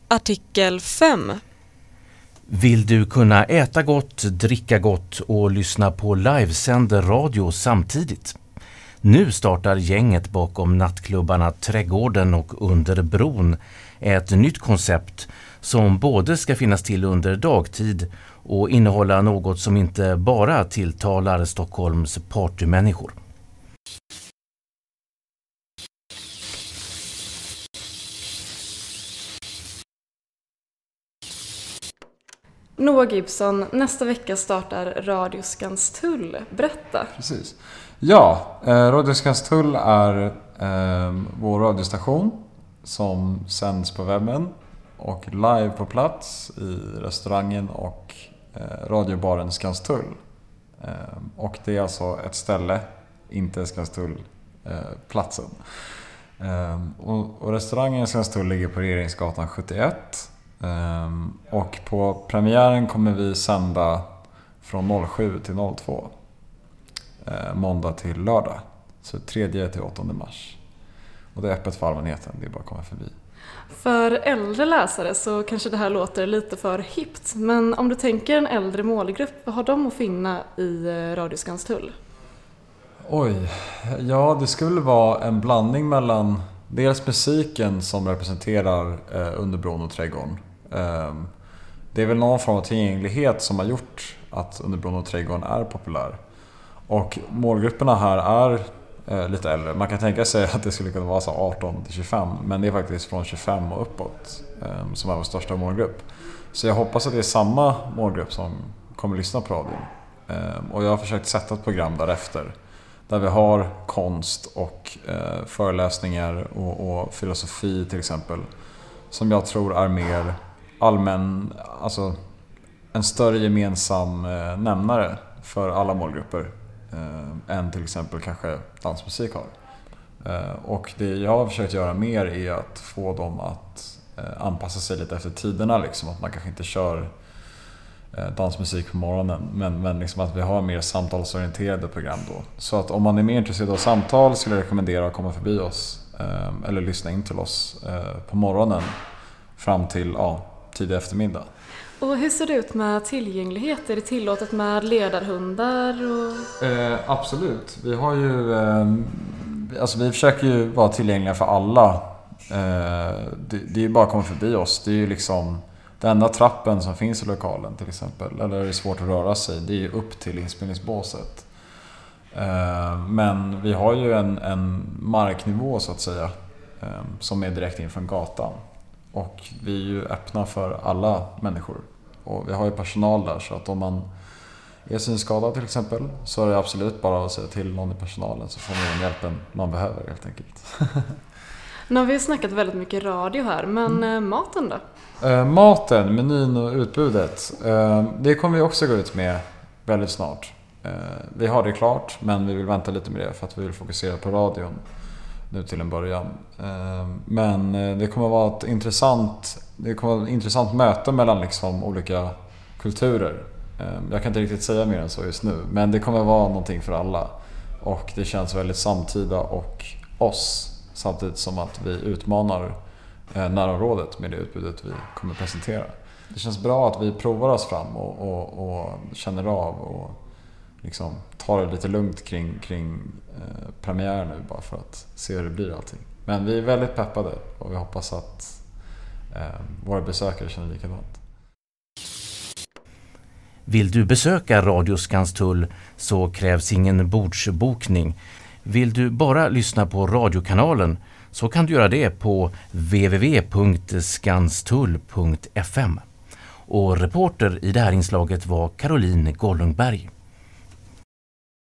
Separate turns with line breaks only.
Artikel 5.
Vill du kunna äta gott, dricka gott och lyssna på livesänd radio samtidigt? Nu startar gänget bakom nattklubbarna Trädgården och Under bron ett nytt koncept som både ska finnas till under dagtid och innehålla något som inte bara tilltalar Stockholms partymänniskor.
Noah Gibson, nästa vecka startar Radio Skanstull. Berätta.
Precis. Ja, Radio Skanstull är vår radiostation som sänds på webben och live på plats i restaurangen och radiobaren Skanstull. Och det är alltså ett ställe, inte Skanstull, platsen. Och restaurangen Skanstull ligger på Regeringsgatan 71. Och på premiären kommer vi sända från 07 till 02. Måndag till lördag. Så 3 till 8 mars. Och det är öppet för allmänheten, det är bara att komma förbi.
För äldre läsare så kanske det här låter lite för hippt. Men om du tänker en äldre målgrupp, vad har de att finna i Radio Skanstull?
Oj, ja det skulle vara en blandning mellan dels musiken som representerar Underbron och Trädgården. Det är väl någon form av tillgänglighet som har gjort att Underbron och Trädgården är populär. Och målgrupperna här är lite äldre. Man kan tänka sig att det skulle kunna vara så 18 till 25, men det är faktiskt från 25 och uppåt som är vår största målgrupp. Så jag hoppas att det är samma målgrupp som kommer lyssna på radion. Och jag har försökt sätta ett program därefter. Där vi har konst och föreläsningar och filosofi till exempel. Som jag tror är mer allmän, alltså en större gemensam nämnare för alla målgrupper än till exempel kanske dansmusik har. Och det jag har försökt göra mer är att få dem att anpassa sig lite efter tiderna liksom. Att man kanske inte kör dansmusik på morgonen, men liksom att vi har mer samtalsorienterade program då. Så att om man är mer intresserad av samtal skulle jag rekommendera att komma förbi oss eller lyssna in till oss på morgonen fram till tidig eftermiddag.
Och hur ser det ut med tillgänglighet? Är det tillåtet med ledarhundar?
Absolut. Vi har ju vi försöker ju vara tillgängliga för alla. Det är ju bara att komma förbi oss. Det är ju liksom den enda trappen som finns i lokalen till exempel, eller är det svårt att röra sig, det är ju upp till inspelningsbåset. Men vi har ju en marknivå så att säga som är direkt in från gatan. Och vi är ju öppna för alla människor. Och vi har ju personal där, så att om man är synskadad till exempel så är det absolut bara att säga till någon i personalen så får man den hjälpen man behöver helt enkelt.
Nu har vi snackat väldigt mycket radio här, men maten då?
Maten, menyn och utbudet, det kommer vi också gå ut med väldigt snart. Vi har det klart, men vi vill vänta lite med det för att vi vill fokusera på radion nu till en början. Men det kommer vara ett intressant möte mellan liksom olika kulturer. Jag kan inte riktigt säga mer än så just nu, men det kommer vara någonting för alla. Och det känns väldigt samtida och oss, samtidigt som att vi utmanar närområdet med det utbudet vi kommer presentera. Det känns bra att vi provar oss fram och känner av och liksom tar det lite lugnt kring premiär nu bara för att se hur det blir allting. Men vi är väldigt peppade och vi hoppas att våra besökare känner likadant.
Vill du besöka Radio Skanstull så krävs ingen bordsbokning. Vill du bara lyssna på radiokanalen så kan du göra det på www.skanstull.fm. Och reporter i det här inslaget var Caroline Gollungberg.